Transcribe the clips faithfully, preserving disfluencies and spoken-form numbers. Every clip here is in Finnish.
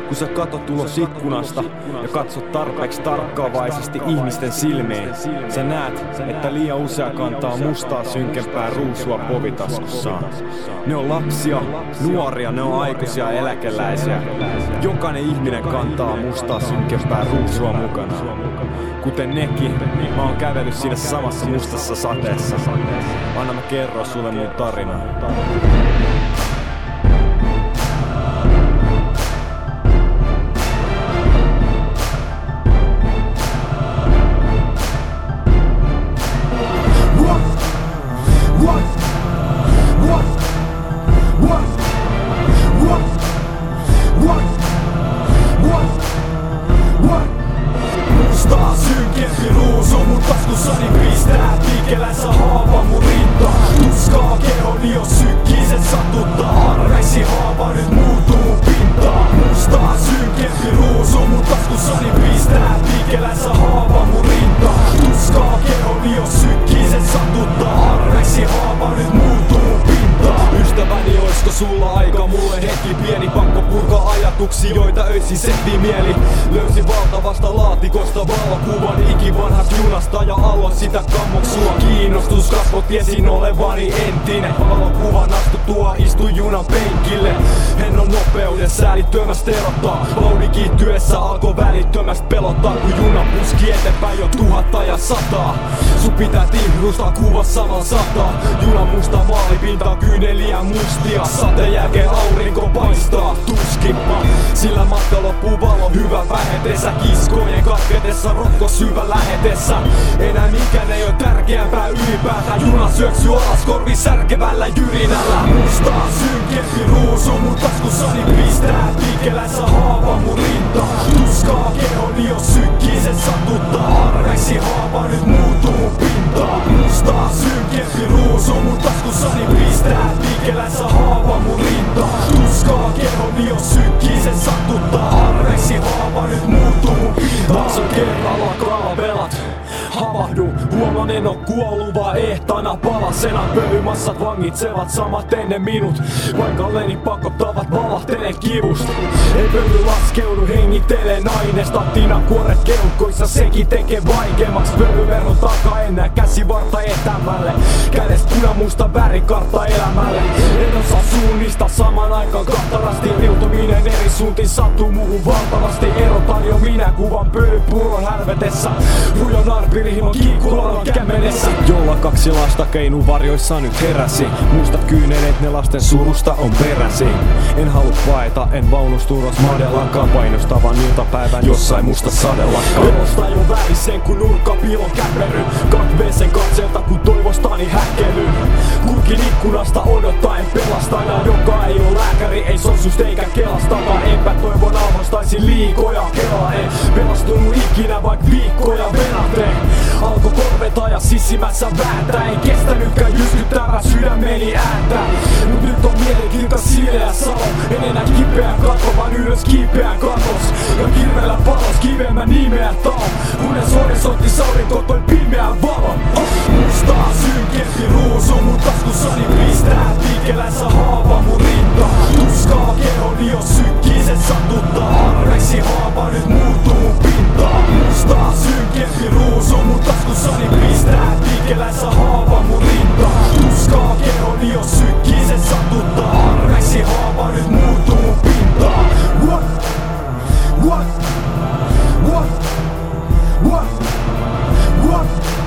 kun sä katot ulos ikkunasta ja katsot tarpeeksi tarkkaavaisesti ihmisten silmiin, sä näet, että liian usea kantaa mustaa synkempää ruusua povitaskussaan. Ne on lapsia, nuoria, ne on aikuisia eläkeläisiä. Jokainen ihminen kantaa mustaa synkempää ruusua mukanaan. Kuten nekin, mä oon kävellyt siinä samassa mustassa sateessa. Anna mä kerro sulle mun tarinaa. Mustaa synkempi ruusu mun taskussani pistää tiikelänsä haava mun rinta. Tuskaa kehoni jos sykkii sen satuttaa. Arveksi haava nyt muuttuu mun pintaan. Mustaa synkempi ruusu mun taskussani pistää tiikelänsä haava mun rinta. Tuskaa kehoni jos sykkii sen satuttaa. Arveksi haava nyt muuttuu mun pintaan. Ystäväni, oisko sulla aika mulle hetki pieni? Pakko purkaa ajatuksia, joita öisin seppii mieli. Löysin valtavasta laatikosta valokuvan ikivanhasta junasta ja aloin sitä kammoksua. Kiinnostus kasvoi, tiesin olevani entinen. Valokuvan astuttua istuin junan penkille. En on nopeuden säälittömästä erottaa. Vauhdin kiihtyessä alkoi välittömästä pelottaa, kun junan puski eteenpäin jo tuhatta ja sataa. Sun pitää tihrustaa kuva saman sataa. Junan musta maalipinta kyyneliä mustia. Sateen jälkeen aurinko paistaa tuskippa, sillä matka loppuu valo hyvä vähetessä. Kiskojen katketessa, rokko syvä lähetessä. Enää mikään ei oo tärkeämpää ylipäätään. Juna syöksy alas korvi särkevällä jyrinällä. Mustaa synkempi ruusu mun taskussani pistää tiikelänsä haava mun rinta. Tuskaa kehoni jos sykkii sen satuttaa. Arveksi haava nyt muuttuu mun pintaan. Mustaa synkempi ruusu mun taskussani pistää tiikelänsä haava mun rinta. Tuskaa kehoni jos sykkii sen satuttaa. Arveksi haava nyt muuttuu mun pintaan. Maksan kerralla kalavelat. Havahdu, huomaan en oo kuollu vaan ehtaina palasena. Pölymassat vangitsevat samat ennen minut. Paikalleni pakottavat valahtelen kivusta. Ei pöly laskeudu, hengittele nainesta. Tinakuoret keuhkoissa, sekin tekee vaikeammaks. Pölyverhon takaa enää käsivarta etämälle. Kädest punamusta värikartta elämälle. En osaa suunnista saman aikaan kattarasti. Riutuminen eri suuntiin sattuu muuhun valtavasti. Erotan jo minä kuvan pölypuron hälvetessä. Rujon arpirihimon kiikkulon kämenessä. Jolla kaksi lasta keinun varjoissa nyt heräsi. Mustat kyyneleet, ne lasten surusta on peräsi. En halua paeta, en vaunusturos madellakaan. Painostavan iltapäivän jossain musta sadellakkaan. Pelosta jo värisen kun nurkkapilon käperyn. Katveen sen katselta kun toivostani häkkelyn. Kurkin ikkunasta odottaen pelastajaa, joka ei oo lääkäri, ei sossusta eikä kelasta. Vaan epätoivon alhostaisin liikoja kelaa. En pelastunut ikinä vaik viikkoja venahteen. Alko korveta ja sissimässä vääntää. En kestänytkään jyskyttävä sydämeni ääntä. Mut nyt on mielenkiintois sileä salo. En enää kipeä katko, vaan ylös kipeä katos. Ja kirveellä palos kivemmä nimeä tao. Kunnes horisontti aurinko toi pimeän valo. Mustaa synkempi ruusu mun taskussani pistää tiikelänsä haava mun rinta. Tuskaa kehoni jos sykkii sen satuttaa. Arveksi haava nyt muuttuu mun pintaan. Mustaa synkempi ruusu mun taskussani pistää tiikelänsä haava mun rinta. Tuskaa kehoni jos sykkii sen satuttaa. Arveksi haava nyt muuttuu mun pintaan. What? What? What? What? What?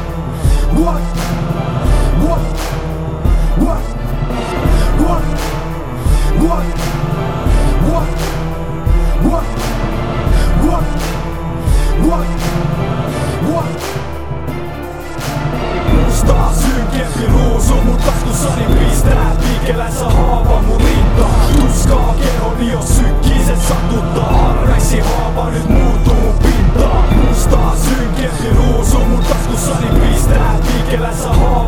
What? What? What? What? What? What? What? What? What? What? Mustaa synkempi ruusu mun taskussani pistää tiikelänsä haava mun rinta. Tuskaa kehoni jos sykkii sen satuttaa. Arveksi haava nyt muuttuu mun pintaan. Mustaa synkempi ruusu mun taskussani pistää tiikelänsä haava